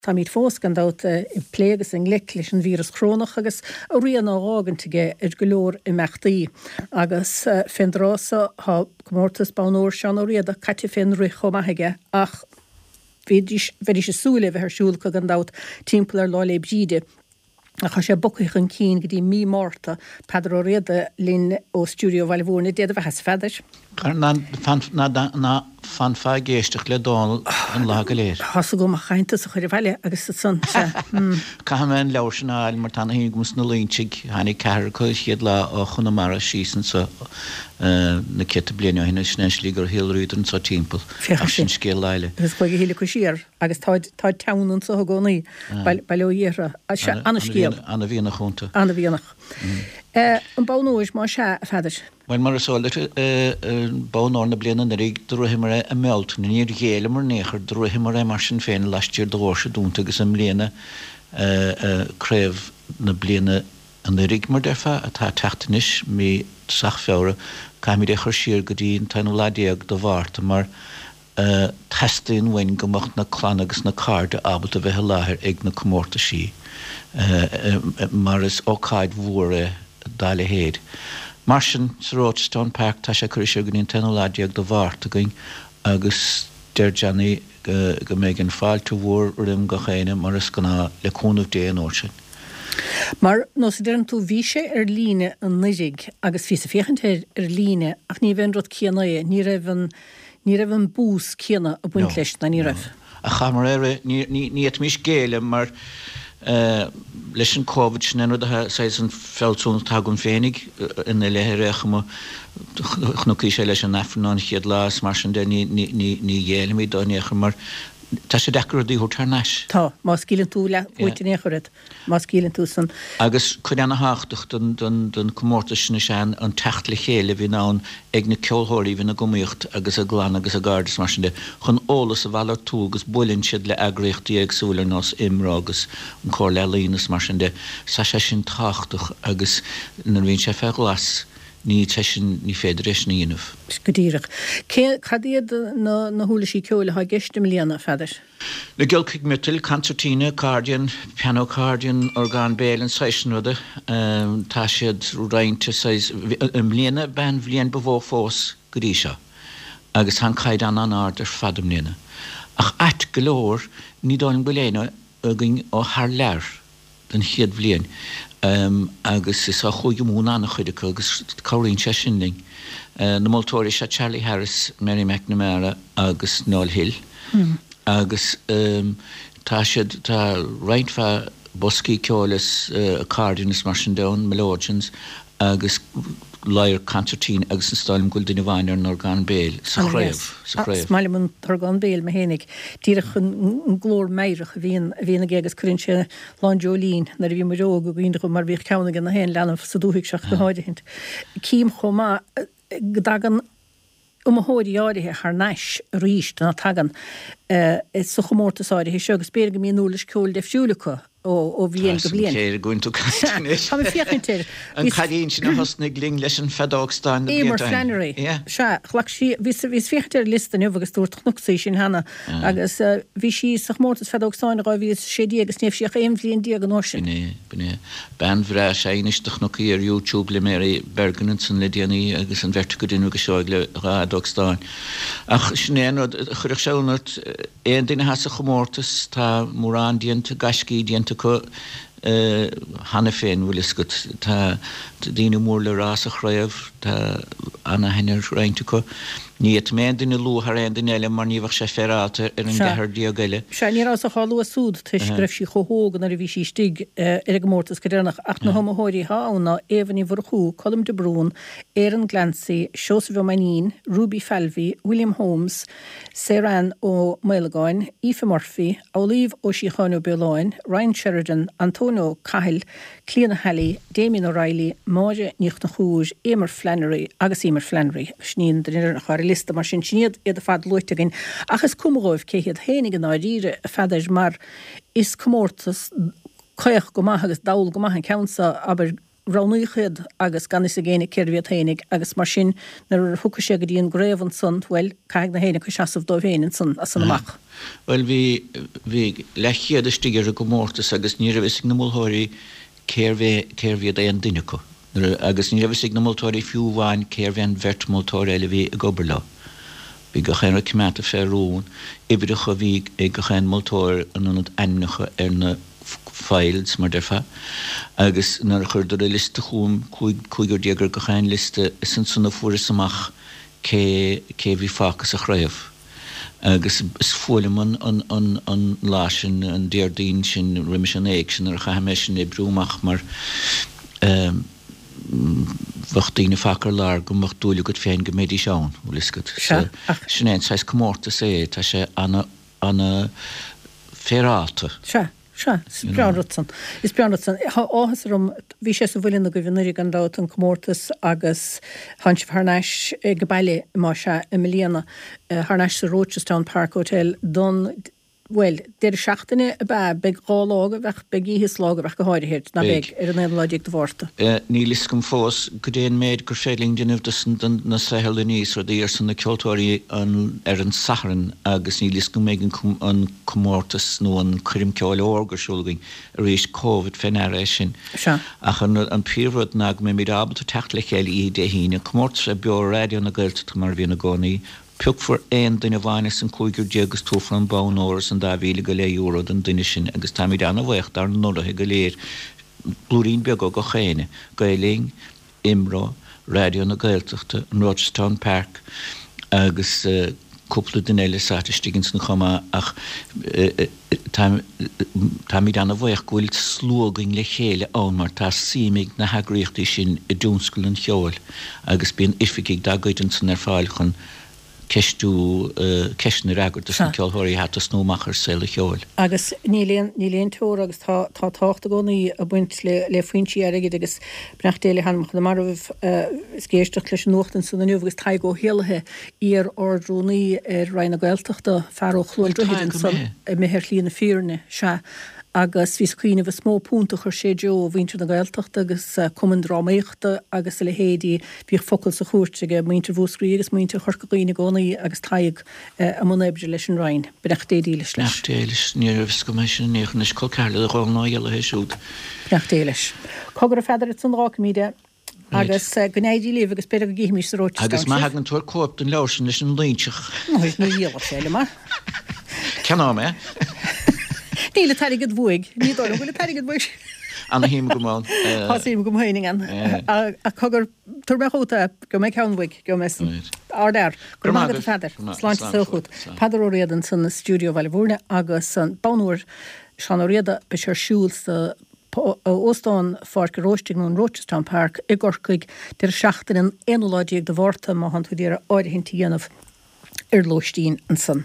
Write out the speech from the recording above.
tá míad fós gan dát I plégus an glic leis an vírus crónach agus a rian ágantige go leor I mechtaí agus fendrása ha gomórtas bánóir sean ó riad a caite fin ri chomaige ach Vedi se súle vi her siúlka gan dát timpplair lále bjíide. A cha sé bokuch an cín gotí mí Marta Pedro réide linn ó Studio Valhúrna déad a hes feidir. Na fan fa géisteach le dá an lá go léir. Has go a chainte a chuir bheile agus san. Ca men leirna eil mar tanna hí gus na líontig hanig ceir chu chiad le ó chuna mar sísan sa na cete bliana hinna snéislí gur héalrúidir sa timppel sin scé leile. Gus chuige héle go sír agus táid teann sa gcónaí bailíra a se anna scéal. Anna bhíonna chunta. Anna bhíonnach. An bánóis má se feidir. Weil mar sáir bánáir na bliana na rig drohimar a melt na níor géile mar néchar drohimar mar sin féin leistíir dóse dúnta agus am bliana kréf na bliana an na rig mar defa atá teachtanis mé sach féra caiimi de chur siir go dtíon tainú ladíag do bhharta mar testíon bhain gomacht na clan agus na card abal a bheitthe láthir ag na commórta sí mar is ócáid mhuara dáile héad. Marsin sa Rochestone Park tá sé chuir go tainú ladíag do bhharta going agus deir Johnny go méid an fáilte mhór rim go chéine mar is gona le cúnmh déan ósin. Mar nos dean tú bhí sé líne an nidig agus fi féchantéir líne ach ní bhain rud céanaí ní raibh bús céana a buint leis na ní raibh. A chamar ní mis géile mar leis an COVID sin enú sé an feltún tagun fénig in lehéireach mo chnoí sé leis an nefran chiad lás mar sin de ní géalaí donéchar mar tá sé decar dí tar neis. Tá, má scílann tú le bhuiitina chuid, má scílann tú san. Agus chuid anna háach don commórta sinna sean an techt le chéile bhí ná ag na ceolthirí hí na gomíocht agus a glán agus a gardas mar sin de chun ólas a bhhear tú agus bulinn siad le agriochtaí agsúlar nás imrá agus an cór le línas mar sin de sa sé sin táchtach agus na bhíonn sé fe glas. Ní tesin ní féidiréis na dhéanamh. Godíireach. Cadíad na thuúla sí ceola ha geiste milliana feidir? Na gilcaigh mitil, concertina, cardian, piano cardian, orgán béal an saisnúda, tá siad roiinte mbliana ben bblion bhó fós go dtí seo, agus han caid an áard ar fadam mbliana. Ach ait golóir ní dáin buléine agin ó thar leir den chiad bblion. Agus is a chuige múna na chuide agus choín se sinning. Na moltóirí se Charlie Harris, Mary McNamara agus Noel Hill. Agus tá siad tá reinfa boscí ceolalas cardianas mar sin dán melodians agus lair concertina agus an stáilm gúil duine bhainir an orgán béal sa chréibh. Smailm an orgán béal me hénig. Tíreach an glór meireach a bhíon agus chuinn sé Lán Jolín na bhí mar róg go bhíon mar bhíh ceanna gan na héin leanam sa dúhiigh seach go háidehint. Cím chomá dagan a hóirí áirithe th neis ríist na tagan sa chomórtas áirithe seo agus béir go míon núlas ceol de fiúlacha ó bhíon go blion. Céir gúin tú caiintéir. Tá fiachantéir. An cadíonn sin na hosnig ling leis an fedágstein. Émar Flannery. Se, vís fiachtar listan agus dúirt chnucsaí sin hana agus bhí sí sa chmórtas fedágstein a bhí sé dí agus níomh siach éim bhíon dí an orsin. Bine ben bhrá sé inisteach chnucsaí ar YouTube le Mary Bergenan san le déanaí agus an bherte go dtí go seoig le fedágstein. Ach snéan chuireach seúnart éon duine has a chmórtas tá mórán dianta gascí dianta go hanna féin bhfuil is go tá dína mór le rás a chraibh tá anna hennar reintu go níiad mé duine lúthar éon duine eile mar níomhah sé feráta ar an dethir díagaile. Se ní rás a cháú a súd tuis greibh sí chothógan ar a bhí sí stig ar go mórtas go dénach ach na homóirí hána éhaní bharchú Colm de Brún, Éireann Glancy, Seosamh O'Manín, Ruby Falvey, William Holmes, Saran ó Mailgáin, Aoife Murphy, Olíomh ó Síocháin ó Bealáin, Ryan Sheridan, Antonio Cahill, Clíona Halley, Damien O'Reilly, Máide Níocht na Chúis, Émar Flannery agus Émar Flannery. Sníon den nach chuir lista mar sin sníad iad a fad luitegin. Achas cumróibh céhiad hénig an áidíre a fadais mar is commórtas coich go maith agus daul go maith an ceansa aber ranúchéad agus gan is a géine céirhí hénig agus mar sin nar thuca sé go dtíon gréibhann san bhfuil caiig na héine chu seaamh dómhéin san as san amach. Well hí lechiad a stigur a go mórtas agus ní a bhís na múlthirí céirhí é an duine go. Agus ní a bhís na múltóirí fiúháin céirhí an vertmúltóir eile bhí a gobar Bhí go chéanna cimeta férún, ibrecha bhí go chéan múltóir an aimnecha na files mar derfa agus nar chuir a liste chuim chuigur déagar go chéin liste is an sanna furas amach cé bhí fáchas a chraibh. Agus is fólaman an lásin an déardín sin rimis an éig sin ar chaime sin é brúmach mar bhachttíine fachar lár go mach dúla go féin go médí seán bhliscad. Sin éon sais comórta sé tá sé anna féráta. Is Bjarnrotson. Áhas bhí sé sa bhfuilin go bhíonirí an dát an commórtas agus hansih Harneis go bailile má se i Milíana Harneis sa Rochestown Park Hotel don déir seachtainine a be gálága bheith be gíhis lága bheith go háirhéir na beh ar an éidir de bhórta. Ní liscum fós go déon méid gur féling denmh na sahel níos ar dtíar san na ceoltóirí ar an saharan agus ní liscum méid an commórtas nó an chuirim ceáil ógursúlgaing a rééis COVID fénéis sin. Ach an píomhd nag mé mí abal techt le chéile í dé híine commórtas a beor radio na gaiilte mar bhíonna gcónaí Puk for ein duine bhaine an cúigur dégus túfra an bán óras an 2,000 go €2 an duine sin agus tá mí anna bhaocht ar nórathe go léir blúrín beag go chéine Gaeling, Imrá, radio na Gaeltachta, Rochestown Park agus cúpla den eile sátistigins na chuma ach tá mí anna bhaocht gúil slógaing le chéile ón mar tá síimig na hagríochtaí sin I dúnscoil an cheol agus bíon ifiigh da gaidan san ar fáil chun ceisna ragurt an ceolthirí hat a snómachar sela cheol. Agus níléon tóir agus tá táachta gcónaí a buint le faointí aige agus brenachtéile hanach na marmh scéisteach leis an nuachtain san nuh agus taigh go héalathe ar ordrúnaí ar Raina Gaeltachta fearó chlúil druidan san méthir líon na fíorne se. Agus vís cuioine bh smó púnta chur sé deo bhainte na Gaeltachta agus cuman ráméachta agus le héadí bhíh focail sa chuirte muinte bhúscrí agus muinte churcaíine gcónaí agus taigh a mnéibre leis an Rain. Brechtéiles leis. Brechtéiles níorh go mééis sin néchanis colceile a ránáile héisiút. Brechtéiles. Cogur a feidir san rácamíide agus gnéidí léh agus beidir go gíimií sa Rochestown. Agus má hagan túir cóp den leirsin leis an líintseach. Nóis nó dhéala séile mar. Cená mé? Níle taigad bhuaig, ní dó bhfuil taigad bhuaig. Anna hím go máin. Hasím go mhainingán. A cogur turbechóta go méid ceanmhaig go mes ardar, gur mágad a feidir, sláinte silchút. Padar ó réadan san na stúdio bhile bhúrne agus san banúir sean ó réada be sér siúil sa Óstáin Farc Roisting nó Rochestown Park I gcorcaig deir seachtain an éonláidíag de bhórta má han tú déar áirithintí dhéanamh ar lóistín an san.